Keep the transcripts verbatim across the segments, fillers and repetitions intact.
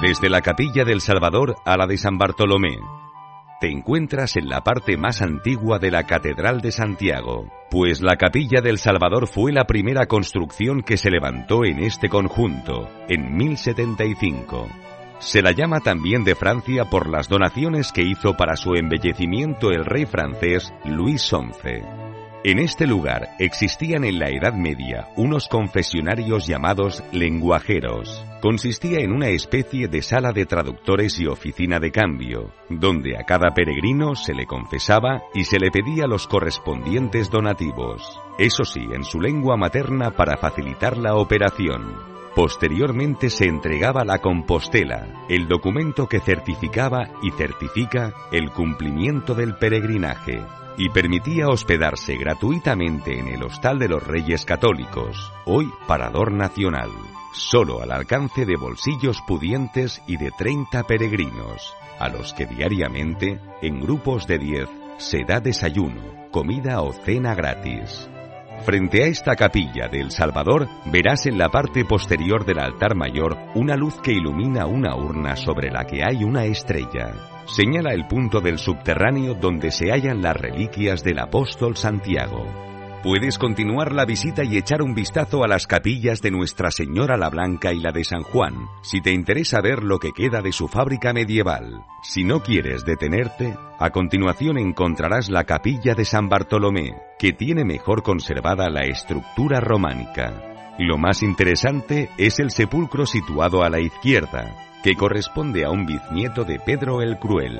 Desde la capilla del Salvador a la de San Bartolomé, te encuentras en la parte más antigua de la Catedral de Santiago, pues la capilla del Salvador fue la primera construcción que se levantó en este conjunto, en mil setenta y cinco. Se la llama también de Francia por las donaciones que hizo para su embellecimiento el rey francés Luis once. En este lugar existían en la Edad Media unos confesionarios llamados lenguajeros. Consistía en una especie de sala de traductores y oficina de cambio, donde a cada peregrino se le confesaba y se le pedía los correspondientes donativos, eso sí, en su lengua materna para facilitar la operación. Posteriormente se entregaba la compostela, el documento que certificaba y certifica el cumplimiento del peregrinaje, y permitía hospedarse gratuitamente en el Hostal de los Reyes Católicos, hoy Parador Nacional, solo al alcance de bolsillos pudientes y de treinta peregrinos, a los que diariamente, en grupos de diez, se da desayuno, comida o cena gratis. Frente a esta capilla del Salvador, verás en la parte posterior del altar mayor una luz que ilumina una urna sobre la que hay una estrella. Señala el punto del subterráneo donde se hallan las reliquias del apóstol Santiago. Puedes continuar la visita y echar un vistazo a las capillas de Nuestra Señora la Blanca y la de San Juan, si te interesa ver lo que queda de su fábrica medieval. Si no quieres detenerte, a continuación encontrarás la capilla de San Bartolomé, que tiene mejor conservada la estructura románica. Lo más interesante es el sepulcro situado a la izquierda, que corresponde a un biznieto de Pedro el Cruel.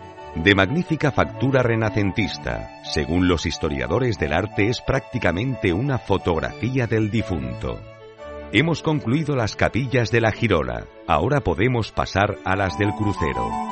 De magnífica factura renacentista, según los historiadores del arte es prácticamente una fotografía del difunto. Hemos concluido las capillas de la Girola, ahora podemos pasar a las del crucero.